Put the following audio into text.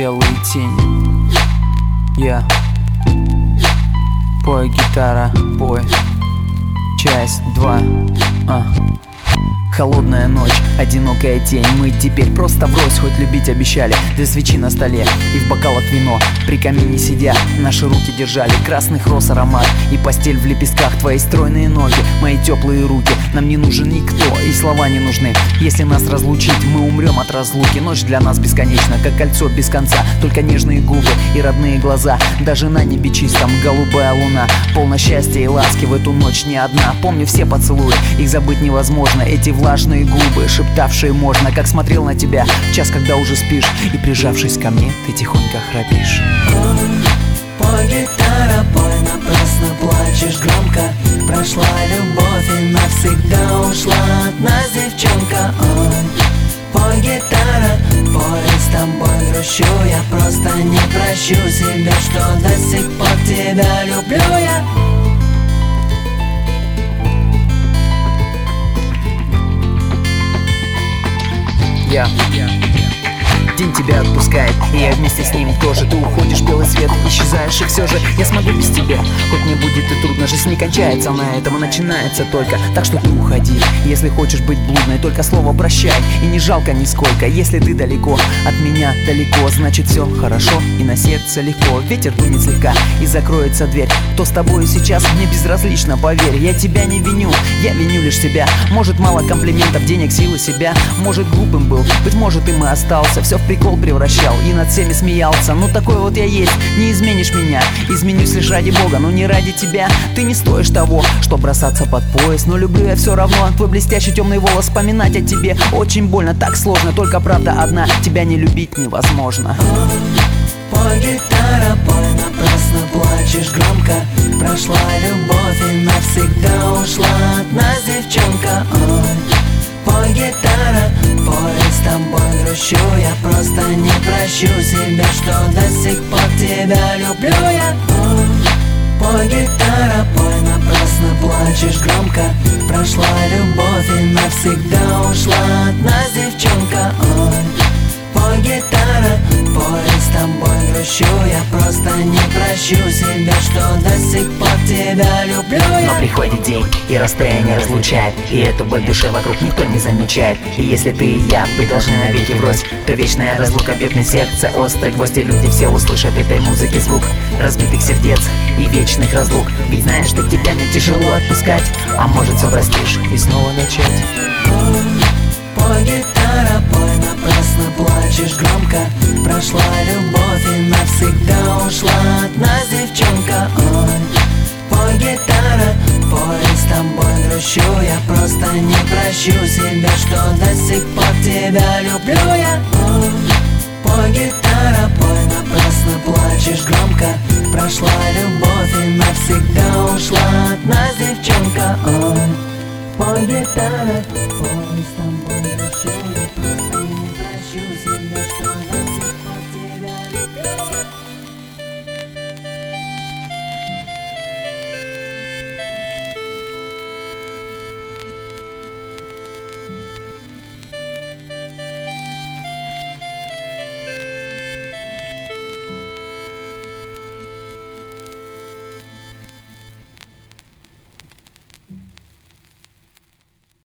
белые тени. Пой, гитара, пой. Часть 2. Холодная ночь, одинокая тень. Мы теперь просто врозь, хоть любить обещали. Две свечи на столе и в бокалах вино. При камине сидя, наши руки держали красных роз аромат. И постель в лепестках, твои стройные ноги, мои теплые руки. Нам не нужен никто, и слова не нужны. Если нас разлучить, мы умрем от разлуки. Ночь для нас бесконечна, как кольцо без конца. Только нежные губы и родные глаза. Даже на небе чистом голубая луна. Полно счастья и ласки в эту ночь не одна. Помню все поцелуи, их забыть невозможно. Эти влажные губы, шептавшие можно. Как смотрел на тебя в час, когда уже спишь. И прижавшись ко мне, ты тихонько храпишь. Пой, гитара, пой, напрасно плачешь громко. Прошла любовь и навсегда ушла от нас девчонка. Пой, гитара, пой, с тобой грущу. Я просто не прощу себя, что до сих пор тебя люблю я. День тебя отпускает, и я вместе с ним тоже. Ты уходишь в белый свет, исчезаешь, и все же я смогу без тебя. Хоть мне будет и трудно, жизнь не кончается на этом, и начинается только. Так что ты уходи, если хочешь быть блудной, только слово прощай, и не жалко нисколько. Если ты далеко, от меня далеко, значит все хорошо, и на сердце легко. Ветер дунет слегка, и закроется дверь. Кто с тобой сейчас, мне безразлично, поверь. Я тебя не виню, я виню лишь себя. Может мало комплиментов, денег, силы себя. Может глупым был, быть может им и остался. Все в прикол превращал и над всеми смеялся. Ну такой вот я есть, не изменишь меня. Изменюсь лишь ради Бога, но не ради тебя. Ты не стоишь того, что бросаться под пояс. Но люблю я все равно, твой блестящий темный волос. Вспоминать о тебе очень больно, так сложно. Только правда одна, тебя не любить невозможно. Пой, гитара, пой, напрасно плачешь громко. Прошла любовь и навсегда ушла от нас девчонка. Пой, гитара, пой, с тобой грущу. Я просто не прощу себя, что до сих пор тебя люблю я. Пой, гитара, пой, напрасно плачешь громко. Прошла любовь и навсегда ушла от нас девчонка. Пой, гитара, пой, с тобой грущу. Я просто не прощу себя, что до сих пор тебя люблю я. Но приходит день, и расстояние разлучает, и эту боль в душе вокруг никто не замечает. И если ты и я, вы должны навеки врозь, то вечная разлука бьет сердце острый гвоздь. И люди все услышат этой музыки звук разбитых сердец и вечных разлук. Ведь знаешь, что тебя мне тяжело отпускать, а может все простишь и снова начать. Пой, гитара, пой, напрасно плачешь громко. Прошла любовь и навсегда ушла от нас девчонка. Пой, гитара, пой, с тобой грущу. Я просто не прощу себя, что до сих пор тебя люблю я. Пой, гитара, пой, напрасно плачешь громко. Прошла любовь и навсегда ушла от нас девчонка. Пой, гитара, пой, с тобой